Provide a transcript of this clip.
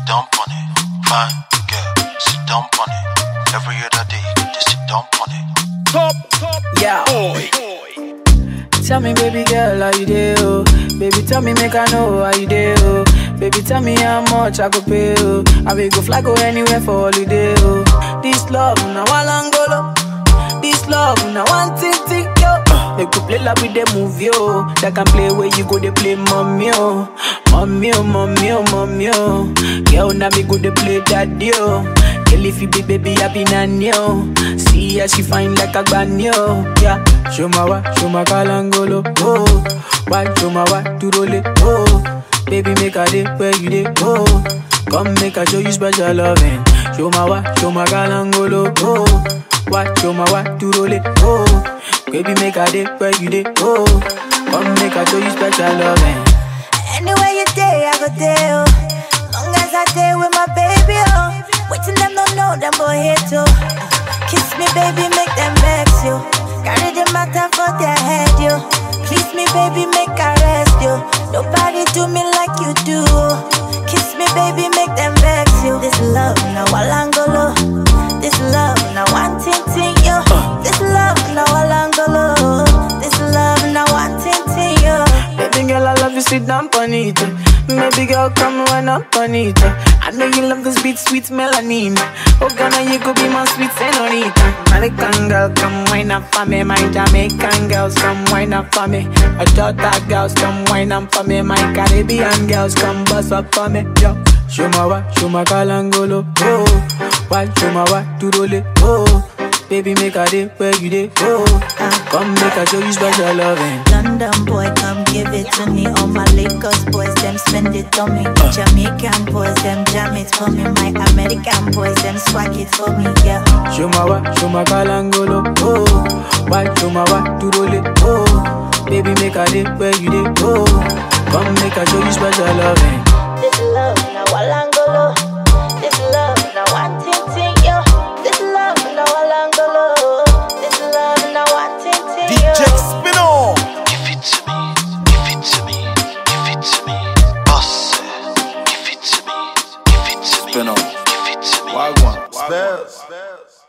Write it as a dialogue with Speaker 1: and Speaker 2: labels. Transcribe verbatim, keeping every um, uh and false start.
Speaker 1: down on it. Fine girl, sit down on it. Every other day, just sit down on it.
Speaker 2: Top, top,
Speaker 3: yeah.
Speaker 2: Boy.
Speaker 3: Tell me, baby girl, how you dey, oh? Baby, tell me, make I know how you dey, oh? Baby, tell me how much I go pay, oh? I will go fly, go anywhere for holiday, oh? This love, now one angolo. This love, now one thing, thing, yo. They could play like with the movie, oh. They can play where you go, they play mommy, oh. Mommy, oh, mommy, oh, mommy, oh. Girl, now me go, they play daddy, oh. Girl, if you be baby, I be nanny, oh. See how she fine like a granny, oh. Yeah. Show my wa, show my kalangolo, oh. Why, show my wa, to roll it, oh. Baby, make a day where you dey, oh. Come make a show you special loving. Show my wa, show my kalangolo, oh. Why, show my wa, to roll it, oh. Baby, make a day where you dey, oh. Come make a show you special loving.
Speaker 4: Anywhere you day, I go there, oh. Long as I day with my baby, oh. Waiting them don't know, them boy here too. Kiss me, baby, make them vex you. Carry the matter for their head, you. Please me, baby, make I rest you. Nobody do me like you do. Kiss me, baby, make them vex you. This love, now walangolo. This love, now one ting ting, yo. This love, now walangolo. This love, now one ting ting, yo.
Speaker 3: Baby girl, I love you, sit down on it. Baby girl, come run up on it. I know you love this beat, sweet melanin. Oh, Ghana, you could be my sweet senorita. American girl, come wine up for me. My Jamaican girls, come wine up for me. My daughter girls, come wine up for me. My Caribbean girls, come bust up for me. Yo, show my wa, show my kalangolo, oh. Why, show my wa, to roll it, oh. Baby, make a day where you dey, oh. Come make a show you special loving.
Speaker 4: London boy, come give it to me. All my Lagos boys, them spend it on me.
Speaker 3: uh.
Speaker 4: Jamaican boys, them jam it for me. My American boys, them swag it for me, yeah.
Speaker 3: Show my wa, show my kalangolo, oh. Why, show my wa, to roll it, oh. Baby, make a day where you dey, oh. Come make a show you special loving.
Speaker 4: This love, now walangolo. This love, now one ting ting, yo. This love, now walangolo. This love, now one ting ting,
Speaker 2: D J
Speaker 4: yo.
Speaker 2: Spino.
Speaker 1: Give it to me, give it to me, give it to me. Boss, give it to me, give it to me,
Speaker 2: Spino.
Speaker 1: give it to me.
Speaker 2: Wagwan. Spells.